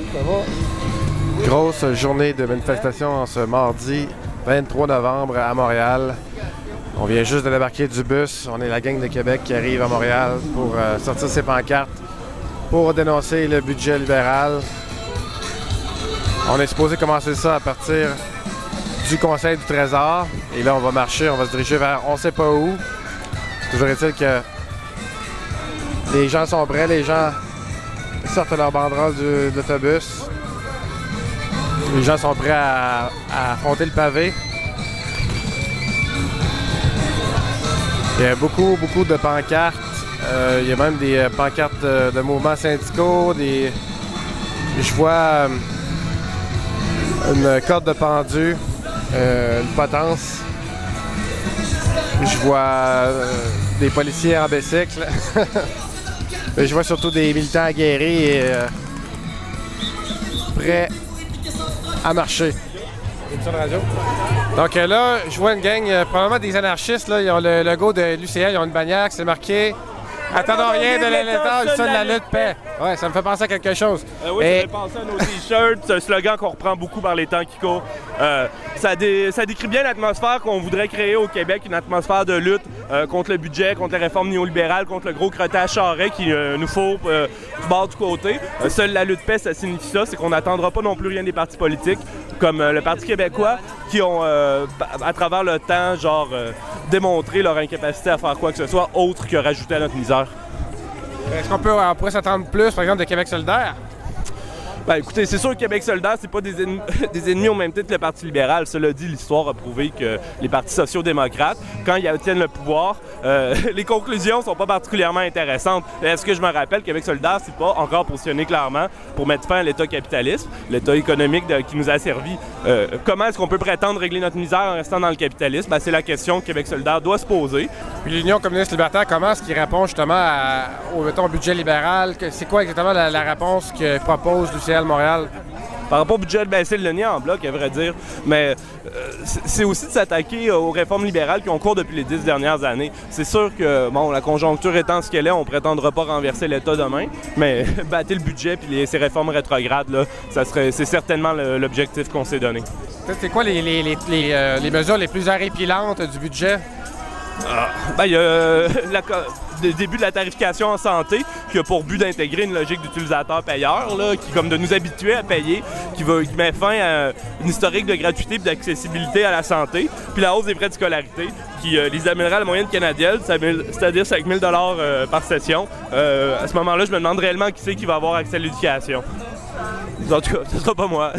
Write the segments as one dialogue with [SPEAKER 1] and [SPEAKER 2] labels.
[SPEAKER 1] Ça va? Grosse journée de manifestation ce mardi 23 novembre à Montréal. On vient juste de débarquer du bus. On est la gang de Québec qui arrive à Montréal pour sortir ses pancartes pour dénoncer le budget libéral. On est supposé commencer ça à partir du Conseil du Trésor. Et là, on va marcher, on va se diriger vers on sait pas où. Toujours est-il que les gens sont prêts, les gens sortent leur banderole de l'autobus. Les gens sont prêts à affronter le pavé. Il y a beaucoup de pancartes. Il y a même des pancartes de mouvements syndicaux. Je vois une corde de pendu, une potence. Je vois des policiers en bicycle. Je vois surtout des militants aguerris et prêts à marcher. Donc là, je vois une gang, probablement des anarchistes. Là, ils ont le logo de l'UCL, ils ont une bannière qui s'est marquée « Attendons rien de l'État, le seul de la lutte paix ». Ouais, ça me fait penser à quelque chose.
[SPEAKER 2] Oui, ça me fait penser à nos t-shirts, c'est un slogan qu'on reprend beaucoup par les temps qui courent. Ça décrit bien l'atmosphère qu'on voudrait créer au Québec, une atmosphère de lutte contre le budget, contre les réformes néolibérales, contre le gros crottage charret qui nous faut du bord du côté. Seule la lutte paix, ça signifie ça, c'est qu'on n'attendra pas non plus rien des partis politiques, comme le Parti québécois, qui ont, à travers le temps, démontré leur incapacité à faire quoi que ce soit autre que rajouter à notre misère.
[SPEAKER 1] Est-ce qu'on pourrait s'attendre plus, par exemple, de Québec solidaire?
[SPEAKER 2] Ben, écoutez, c'est sûr que Québec solidaire, c'est pas des ennemis au même titre que le Parti libéral. Cela dit, l'histoire a prouvé que les partis sociaux-démocrates, quand ils obtiennent le pouvoir, les conclusions sont pas particulièrement intéressantes. Est-ce que je me rappelle, Québec solidaire, c'est pas encore positionné clairement pour mettre fin à l'État capitaliste, l'État économique qui nous a servi. Comment est-ce qu'on peut prétendre régler notre misère en restant dans le capitalisme? Ben, c'est la question que Québec solidaire doit se poser.
[SPEAKER 1] Puis l'Union communiste libertaire, comment est-ce qu'il répond justement au budget libéral? C'est quoi exactement la réponse que propose l'UCL Montréal?
[SPEAKER 2] Par rapport au budget, c'est le nier en bloc, à vrai dire. Mais c'est aussi de s'attaquer aux réformes libérales qui ont cours depuis les 10 dernières années. C'est sûr que, la conjoncture étant ce qu'elle est, on ne prétendra pas renverser l'État demain. Mais battre le budget et ces réformes rétrogrades, là, c'est certainement l'objectif qu'on s'est donné.
[SPEAKER 1] C'est quoi les mesures les plus horripilantes du budget?
[SPEAKER 2] Il y a le début de la tarification en santé qui a pour but d'intégrer une logique d'utilisateur-payeur, qui comme de nous habituer à payer, qui met fin à une historique de gratuité et d'accessibilité à la santé, puis la hausse des frais de scolarité qui les amènera à la moyenne canadienne, c'est-à-dire 5 000 $ par session. À ce moment-là, je me demande réellement qui c'est qui va avoir accès à l'éducation. En tout cas, ce sera pas moi.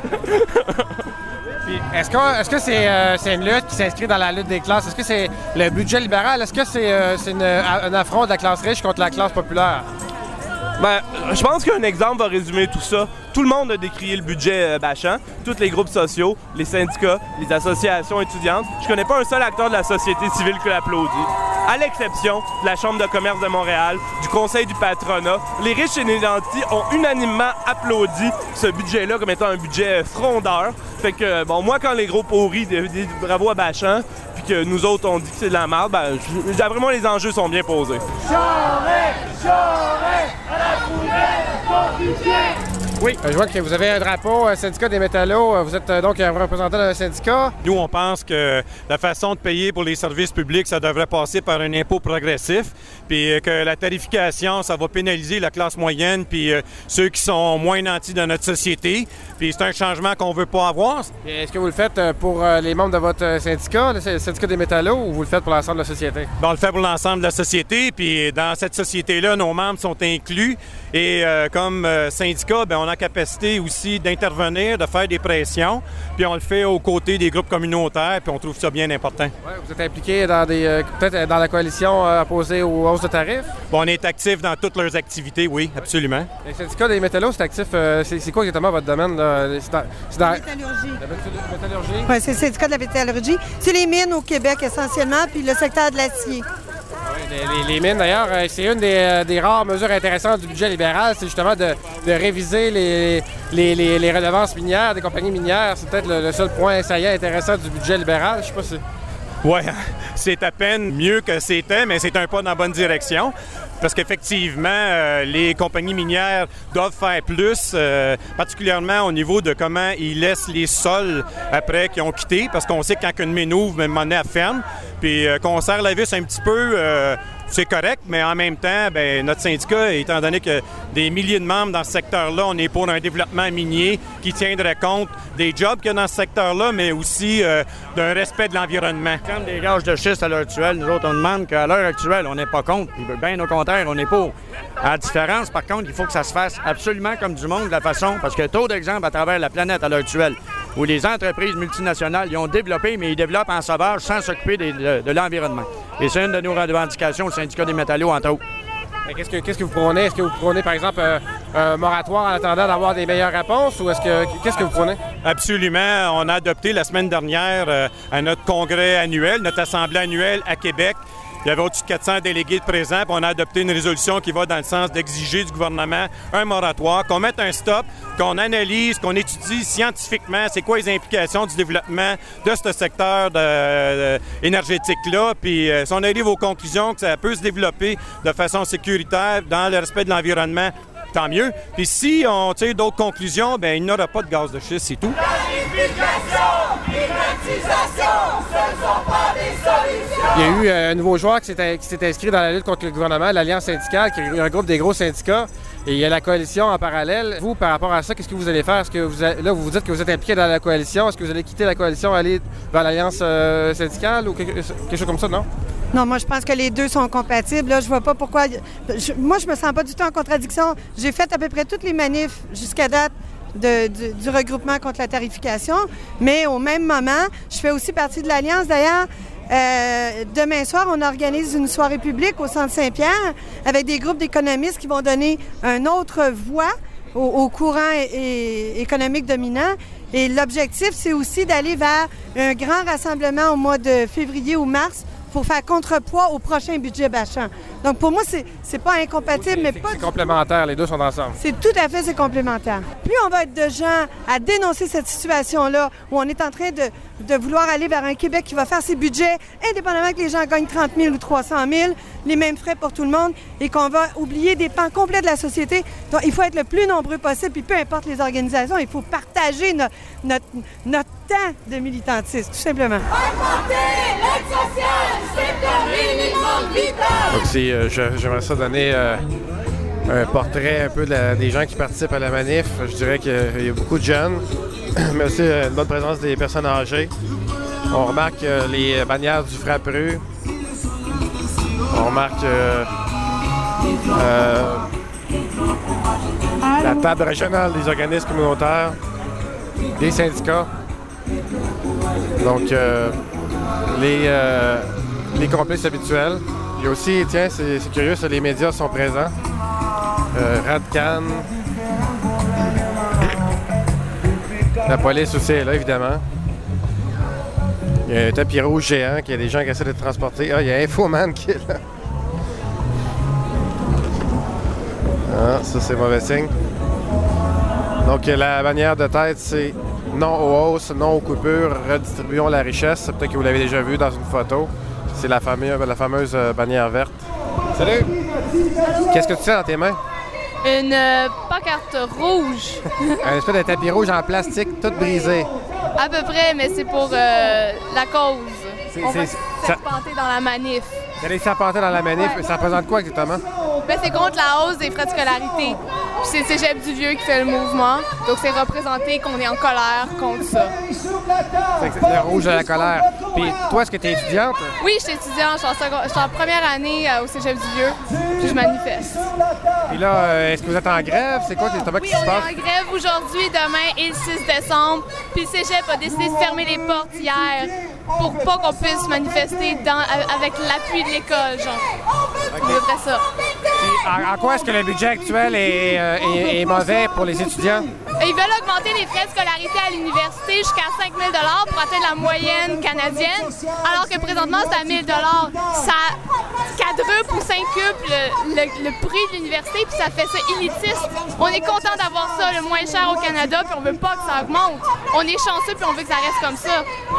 [SPEAKER 1] Puis, est-ce que c'est une lutte qui s'inscrit dans la lutte des classes? Est-ce que c'est le budget libéral? Est-ce que c'est un affront de la classe riche contre la classe populaire?
[SPEAKER 2] Je pense qu'un exemple va résumer tout ça. Tout le monde a décrié le budget bâchant, tous les groupes sociaux, les syndicats, les associations étudiantes. Je connais pas un seul acteur de la société civile qui l'applaudit. À l'exception de la Chambre de commerce de Montréal, du Conseil du patronat, les riches et les nantis ont unanimement applaudi ce budget-là comme étant un budget frondeur. Fait que, moi, quand les gros pourris disent bravo à Bachand, puis que nous autres, on dit que c'est de la merde, d'après moi, les enjeux sont bien posés.
[SPEAKER 3] Charest à la poubelle, ton budget!
[SPEAKER 1] Oui, je vois que vous avez un drapeau, syndicat des métallos. Vous êtes donc un représentant d'un syndicat.
[SPEAKER 4] Nous, on pense que la façon de payer pour les services publics, ça devrait passer par un impôt progressif, puis que la tarification, ça va pénaliser la classe moyenne, puis ceux qui sont moins nantis dans notre société. Puis c'est un changement qu'on veut pas avoir.
[SPEAKER 1] Est-ce que vous le faites pour les membres de votre syndicat, le syndicat des métallos, ou vous le faites pour l'ensemble de la société?
[SPEAKER 4] On le fait pour l'ensemble de la société, puis dans cette société-là, nos membres sont inclus. Et comme syndicat, on a la capacité aussi d'intervenir, de faire des pressions, puis on le fait aux côtés des groupes communautaires, puis on trouve ça bien important.
[SPEAKER 1] Ouais, vous êtes impliqué dans peut-être dans la coalition opposée aux hausses de tarifs?
[SPEAKER 4] On est actif dans toutes leurs activités, oui, absolument.
[SPEAKER 1] Le syndicat des métallos, c'est actif. C'est quoi exactement votre domaine? C'est dans
[SPEAKER 5] la métallurgie.
[SPEAKER 1] La métallurgie?
[SPEAKER 5] Oui, c'est le syndicat de la métallurgie. C'est les mines au Québec essentiellement, puis le secteur de l'acier.
[SPEAKER 1] Les mines, d'ailleurs, c'est une des rares mesures intéressantes du budget libéral, c'est justement de réviser les redevances minières des compagnies minières. C'est peut-être le seul point saillant intéressant du budget libéral. Je sais pas si...
[SPEAKER 4] Oui, c'est à peine mieux que c'était, mais c'est un pas dans la bonne direction. Parce qu'effectivement, les compagnies minières doivent faire plus, particulièrement au niveau de comment ils laissent les sols après qu'ils ont quitté, parce qu'on sait que quand une mine ouvre, même monnaie elle ferme, puis qu'on serre la vis un petit peu, c'est correct, mais en même temps, bien, notre syndicat, étant donné que des milliers de membres dans ce secteur-là, on est pour un développement minier qui tiendrait compte des jobs qu'il y a dans ce secteur-là, mais aussi d'un respect de l'environnement.
[SPEAKER 6] Comme des gages de schiste à l'heure actuelle, nous autres, on demande qu'à l'heure actuelle, on n'est pas contre. Bien au contraire, on est pour. À la différence, par contre, il faut que ça se fasse absolument comme du monde, de la façon, parce qu'il y a trop d'exemples à travers la planète à l'heure actuelle, où les entreprises multinationales ils ont développé, mais ils développent en sauvage sans s'occuper de l'environnement. Et c'est une de nos revendications, le syndicat des métallos, entre autres.
[SPEAKER 1] Qu'est-ce que vous prônez? Est-ce que vous prônez, par exemple, un moratoire en attendant d'avoir des meilleures réponses ou qu'est-ce que vous prenez?
[SPEAKER 4] Absolument. On a adopté la semaine dernière à notre congrès annuel, notre assemblée annuelle à Québec. Il y avait au-dessus de 400 délégués de présents, puis on a adopté une résolution qui va dans le sens d'exiger du gouvernement un moratoire, qu'on mette un stop, qu'on analyse, qu'on étudie scientifiquement c'est quoi les implications du développement de ce secteur énergétique-là, puis si on arrive aux conclusions que ça peut se développer de façon sécuritaire dans le respect de l'environnement, tant mieux. Puis si on tire d'autres conclusions, bien, il n'y aura pas de gaz de schiste, c'est tout.
[SPEAKER 3] Planification, privatisation, ce ne sont pas des solutions.
[SPEAKER 1] Il y a eu un nouveau joueur qui s'est inscrit dans la lutte contre le gouvernement, l'Alliance syndicale, qui regroupe des gros syndicats. Et il y a la coalition en parallèle. Vous, par rapport à ça, qu'est-ce que vous allez faire? Est-ce que vous dites que vous êtes impliqué dans la coalition. Est-ce que vous allez quitter la coalition, aller vers l'Alliance syndicale ou quelque chose comme ça, non?
[SPEAKER 5] Non, moi, je pense que les deux sont compatibles. Là, je vois pas pourquoi... Moi, je me sens pas du tout en contradiction. J'ai fait à peu près toutes les manifs jusqu'à date du regroupement contre la tarification, mais au même moment, je fais aussi partie de l'Alliance. D'ailleurs, demain soir, on organise une soirée publique au Centre Saint-Pierre avec des groupes d'économistes qui vont donner une autre voix au courant économique dominant. Et l'objectif, c'est aussi d'aller vers un grand rassemblement au mois de février ou mars pour faire contrepoids au prochain budget Bachand. Donc, pour moi, c'est pas incompatible, mais pas...
[SPEAKER 1] C'est complémentaire, les deux sont ensemble.
[SPEAKER 5] C'est complémentaire. Plus on va être de gens à dénoncer cette situation-là, où on est en train de vouloir aller vers un Québec qui va faire ses budgets, indépendamment que les gens gagnent 30 000 ou 300 000, les mêmes frais pour tout le monde, et qu'on va oublier des pans complets de la société. Donc, il faut être le plus nombreux possible, puis peu importe les organisations, il faut partager notre temps de militantisme, tout simplement.
[SPEAKER 3] Augmenter l'aide sociale, c'est un minimum vital.
[SPEAKER 1] Donc, j'aimerais ça donner un portrait un peu des gens qui participent à la manif. Je dirais qu'il y a beaucoup de jeunes, mais aussi une bonne présence des personnes âgées. On remarque les bannières du Frappru. On remarque la table régionale des organismes communautaires, des syndicats. Donc, les complices habituels. Il y a aussi, tiens, c'est curieux, ça, les médias sont présents. Radcan. La police aussi est là, évidemment. Il y a un tapis rouge géant, qu'il y a des gens qui essaient de transporter. Ah, il y a Infoman qui est là. Ah, ça, c'est mauvais signe. Donc, la bannière de tête, c'est non aux hausses, non aux coupures, redistribuons la richesse. Peut-être que vous l'avez déjà vu dans une photo. C'est la fameuse bannière verte. Salut! Qu'est-ce que tu fais dans tes mains?
[SPEAKER 7] Une pancarte rouge.
[SPEAKER 1] Un espèce de tapis rouge en plastique, tout brisé.
[SPEAKER 7] À peu près, mais c'est pour la cause. On va serpenter dans la manif.
[SPEAKER 1] Vous allez serpenter dans la manif.
[SPEAKER 7] Ouais.
[SPEAKER 1] Ça représente quoi exactement?
[SPEAKER 7] Ben, c'est contre la hausse des frais de scolarité. Puis c'est Cégep du Vieux qui fait le mouvement. Donc c'est représenté qu'on est en colère contre ça.
[SPEAKER 1] C'est le rouge de la colère. Puis toi, est-ce que tu es étudiante?
[SPEAKER 7] Oui, je suis étudiante. Je suis en première année au Cégep du Vieux. Puis je manifeste.
[SPEAKER 1] Puis là, est-ce que vous êtes en grève? C'est quoi exactement qui se passe?
[SPEAKER 7] On est en grève aujourd'hui, demain et le 6 décembre. Puis le Cégep a décidé de fermer les portes hier pour pas qu'on puisse manifester avec l'appui de l'école, genre. Okay. Après ça.
[SPEAKER 1] En quoi est-ce que le budget actuel est mauvais pour les étudiants?
[SPEAKER 7] Ils veulent augmenter les frais de scolarité à l'université jusqu'à 5 000 $ pour atteindre la moyenne canadienne, alors que présentement, c'est à 1 000 $. quadruple ou cinquuple le prix de l'université, puis ça fait ça élitiste. On est content d'avoir ça le moins cher au Canada, puis on veut pas que ça augmente. On est chanceux, puis on veut que ça reste comme ça.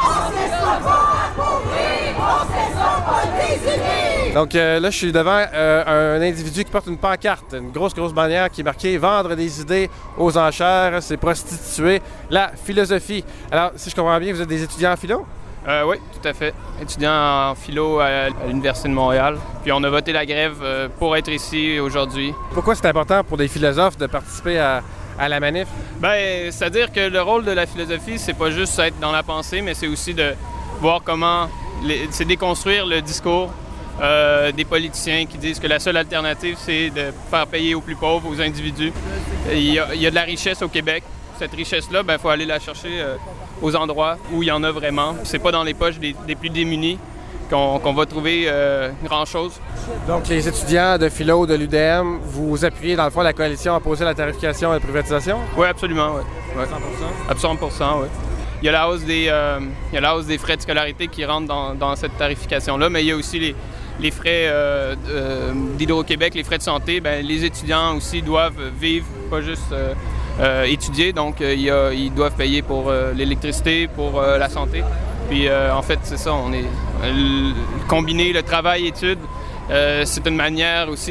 [SPEAKER 1] Donc là, je suis devant un individu qui porte une pancarte, une grosse bannière qui est marquée « Vendre des idées aux enchères, c'est prostituer la philosophie ». Alors, si je comprends bien, vous êtes des étudiants en philo?
[SPEAKER 8] Oui, tout à fait. Étudiant en philo à l'Université de Montréal. Puis on a voté la grève pour être ici aujourd'hui.
[SPEAKER 1] Pourquoi c'est important pour des philosophes de participer à la manif?
[SPEAKER 8] Bien, c'est-à-dire que le rôle de la philosophie, c'est pas juste être dans la pensée, mais c'est aussi de voir comment... c'est déconstruire le discours des politiciens qui disent que la seule alternative, c'est de faire payer aux plus pauvres, aux individus. Il y a de la richesse au Québec. Cette richesse-là, il faut aller la chercher aux endroits où il y en a vraiment. C'est pas dans les poches des plus démunis qu'on va trouver grand-chose. Donc, les étudiants de philo de l'UDM, vous appuyez dans le fond la coalition opposée à la tarification et à la privatisation? Oui, absolument, oui. Ouais. 100%? Absolument 100%, oui. Il y a la hausse des frais de scolarité qui rentrent dans cette tarification-là, mais il y a aussi les frais d'Hydro-Québec, les frais de santé. Bien, les étudiants aussi doivent vivre, pas juste étudier, donc ils doivent payer pour l'électricité, pour la santé. Puis en fait, c'est ça, on est combiner le travail-études, c'est une manière aussi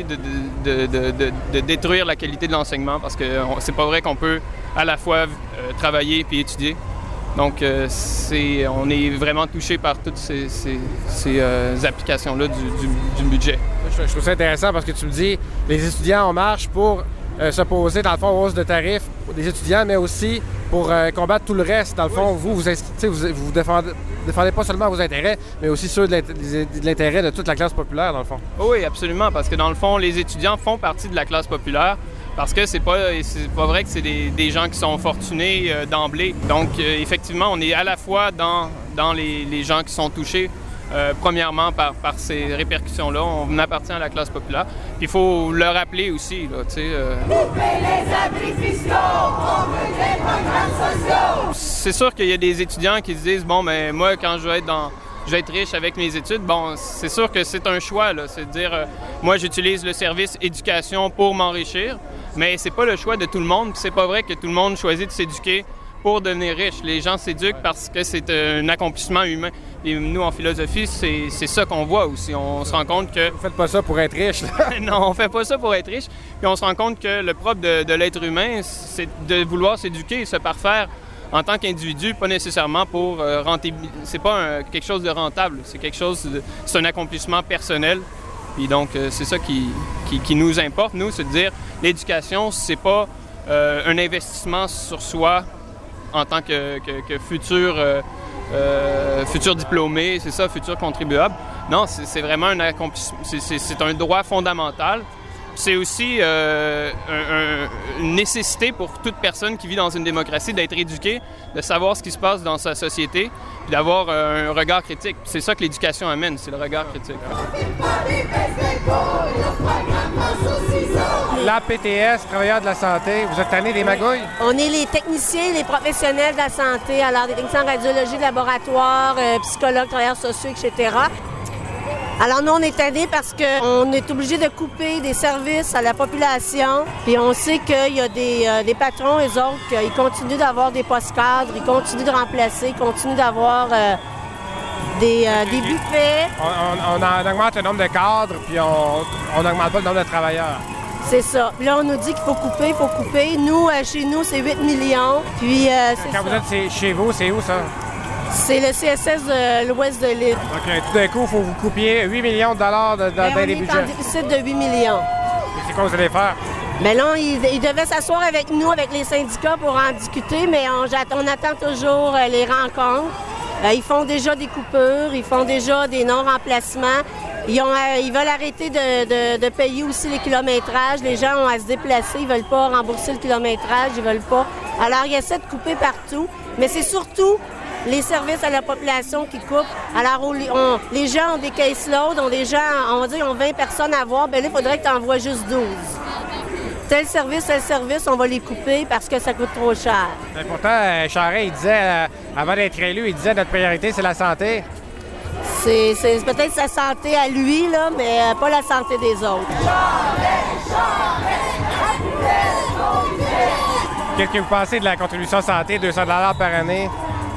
[SPEAKER 8] de détruire la qualité de l'enseignement parce que c'est pas vrai qu'on peut à la fois travailler puis étudier. Donc, on est vraiment touché par toutes ces applications-là du budget. Je trouve ça intéressant parce que tu me dis les étudiants en marche pour s'opposer, dans le fond, aux hausses de tarifs des étudiants, mais aussi pour combattre tout le reste. Dans le fond, vous défendez pas seulement vos intérêts, mais aussi ceux de l'intérêt de toute la classe populaire, dans le fond. Oui, absolument, parce que dans le fond, les étudiants font partie de la classe populaire. Parce que c'est pas vrai que c'est des gens qui sont fortunés d'emblée. Donc, effectivement, on est à la fois dans les gens qui sont touchés, premièrement, par ces répercussions-là. On appartient à la classe populaire. Puis il faut le rappeler aussi, là, tu sais.
[SPEAKER 3] Couper les abris fiscaux, on veut des programmes sociaux.
[SPEAKER 8] C'est sûr qu'il y a des étudiants qui se disent, bon, mais moi, quand je vais être riche avec mes études, bon, c'est sûr que c'est un choix, là. C'est de dire, moi, j'utilise le service éducation pour m'enrichir. Mais c'est pas le choix de tout le monde. C'est pas vrai que tout le monde choisit de s'éduquer pour devenir riche. Les gens s'éduquent parce que c'est un accomplissement humain. Et nous, en philosophie, c'est ça qu'on voit aussi. On se rend compte que... Vous faites pas ça pour être riche. Non, on fait pas ça pour être riche. Puis on se rend compte que le propre de l'être humain, c'est de vouloir s'éduquer et se parfaire en tant qu'individu, pas nécessairement pour rentabiliser. C'est pas quelque chose de rentable. C'est quelque chose c'est un accomplissement personnel. Puis donc, c'est ça qui nous importe, nous, c'est de dire l'éducation, c'est pas un investissement sur soi en tant que futur diplômé, c'est ça, futur contribuable. Non, c'est vraiment un accomplissement, c'est un droit fondamental. C'est aussi une nécessité pour toute personne qui vit dans une démocratie d'être éduquée, de savoir ce qui se passe dans sa société, puis d'avoir un regard critique. C'est ça que l'éducation amène, c'est le regard critique.
[SPEAKER 1] La PTS, travailleurs de la santé, vous êtes tannés des magouilles?
[SPEAKER 9] On est les techniciens, les professionnels de la santé, alors des techniciens en radiologie, laboratoire, psychologues, travailleurs sociaux, etc. Alors nous, on est tannés parce qu'on est obligé de couper des services à la population. Puis on sait qu'il y a des patrons, eux autres, ils continuent d'avoir des postes cadres, ils continuent de remplacer, ils continuent d'avoir des buffets.
[SPEAKER 1] On augmente le nombre de cadres, puis on n'augmente pas le nombre de travailleurs.
[SPEAKER 9] C'est ça. Puis là, on nous dit qu'il faut couper. Nous, chez nous, c'est 8 millions. Puis
[SPEAKER 1] quand vous êtes chez vous, c'est où ça?
[SPEAKER 9] C'est le CSS de l'ouest de l'île.
[SPEAKER 1] OK. Tout d'un coup, il faut que vous coupiez 8 millions de dollars dans les budgets.
[SPEAKER 9] On est en déficit de 8 millions.
[SPEAKER 1] Et c'est quoi vous allez faire?
[SPEAKER 9] Mais là, ils devaient s'asseoir avec nous, avec les syndicats, pour en discuter, mais on attend toujours les rencontres. Ils font déjà des coupures, ils font déjà des non-remplacements. Ils veulent arrêter de payer aussi les kilométrages. Les gens ont à se déplacer, ils veulent pas rembourser le kilométrage, ils veulent pas. Alors, ils essaient de couper partout, mais c'est surtout les services à la population qui coupent. Alors, les gens ont des caseloads, ont des gens, on va dire, ils ont 20 personnes à voir, bien là, il faudrait que tu envoies juste 12. Tel service, on va les couper parce que ça coûte trop cher.
[SPEAKER 1] Mais pourtant, Charest, il disait, avant d'être élu, il disait notre priorité, c'est la santé.
[SPEAKER 9] C'est peut-être sa santé à lui, là, mais pas la santé des autres.
[SPEAKER 1] Qu'est-ce que vous pensez de la contribution santé, 200 $ par année?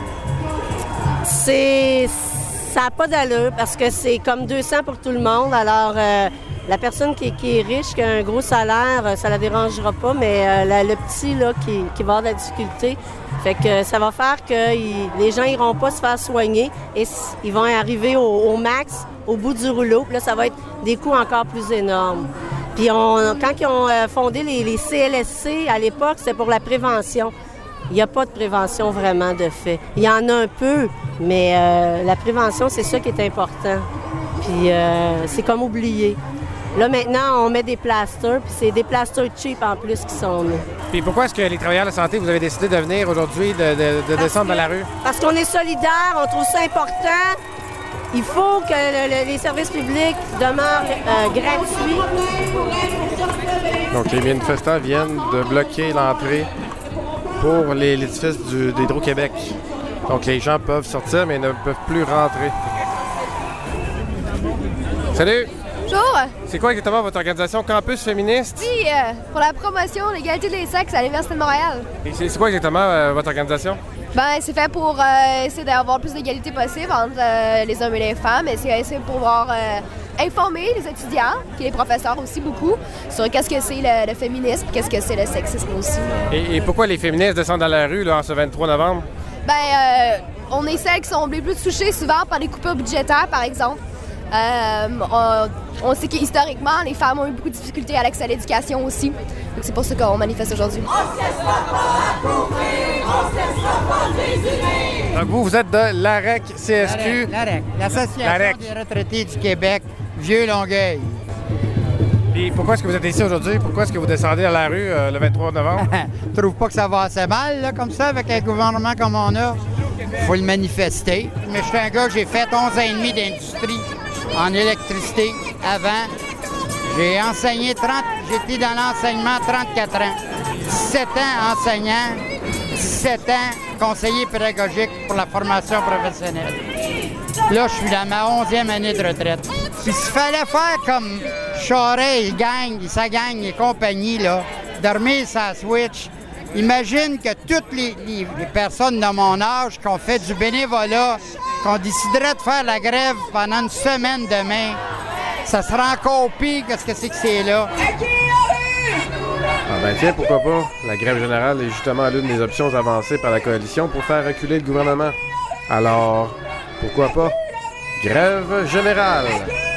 [SPEAKER 9] Ça n'a pas d'allure parce que c'est comme 200 pour tout le monde. Alors, la personne qui est riche, qui a un gros salaire, ça la dérangera pas, mais le petit là, qui va avoir de la difficulté, fait que ça va faire que les gens n'iront pas se faire soigner et ils vont arriver au max, au bout du rouleau. Puis là, ça va être des coûts encore plus énormes. Puis quand ils ont fondé les CLSC, à l'époque, c'était pour la prévention. Il n'y a pas de prévention vraiment de fait. Il y en a un peu, mais la prévention, c'est ça qui est important. Puis c'est comme oublié. Là, maintenant, on met des plasters, puis c'est des plasters cheap en plus qui sont là.
[SPEAKER 1] Puis pourquoi est-ce que les travailleurs de la santé, vous avez décidé de venir aujourd'hui, de descendre dans la rue?
[SPEAKER 9] Parce qu'on est solidaires, on trouve ça important. Il faut que les services publics demeurent gratuits.
[SPEAKER 1] Donc, les manifestants viennent de bloquer l'entrée pour l'édifice d'Hydro-Québec. Donc, les gens peuvent sortir, mais ne peuvent plus rentrer. Salut!
[SPEAKER 10] Bonjour!
[SPEAKER 1] C'est quoi exactement votre organisation Campus Féministe?
[SPEAKER 10] Oui, pour la promotion de l'égalité des sexes à l'Université de Montréal.
[SPEAKER 1] Et c'est quoi exactement votre organisation?
[SPEAKER 10] Ben, c'est fait pour essayer d'avoir plus d'égalité possible entre les hommes et les femmes. Et c'est pour pouvoir informer les étudiants, et les professeurs aussi beaucoup, sur qu'est-ce que c'est le féminisme, qu'est-ce que c'est le sexisme aussi.
[SPEAKER 1] Et pourquoi les féministes descendent dans la rue là, en ce 23 novembre?
[SPEAKER 10] Ben, on est celles qui sont les plus touchées souvent par les coupures budgétaires, par exemple. On sait qu'historiquement, les femmes ont eu beaucoup de difficultés à l'accès à l'éducation aussi. Donc c'est pour ça qu'on manifeste aujourd'hui.
[SPEAKER 1] Donc vous êtes de l'AREC-CSQ?
[SPEAKER 11] L'AREC, l'Association des retraités du Québec, Vieux-Longueuil.
[SPEAKER 1] Et pourquoi est-ce que vous êtes ici aujourd'hui? Pourquoi est-ce que vous descendez à la rue le 23 novembre?
[SPEAKER 11] Je trouve pas que ça va assez mal, là, comme ça, avec un gouvernement comme on a. Il faut le manifester. Mais je suis un gars, j'ai fait 11 ans et demi d'industrie en électricité avant. J'ai enseigné j'étais dans l'enseignement 34 ans. 17 ans enseignant, 17 ans conseiller pédagogique pour la formation professionnelle. Là, je suis dans ma 11e année de retraite. Puis s'il fallait faire comme Charest, sa gang et compagnie, là, dormir sa switch, imagine que toutes les personnes de mon âge qui ont fait du bénévolat, qu'on déciderait de faire la grève pendant une semaine demain, ça sera encore pire que ce que c'est là.
[SPEAKER 1] Ah ben tiens, pourquoi pas? La grève générale est justement l'une des options avancées par la coalition pour faire reculer le gouvernement. Alors, pourquoi pas? Grève générale!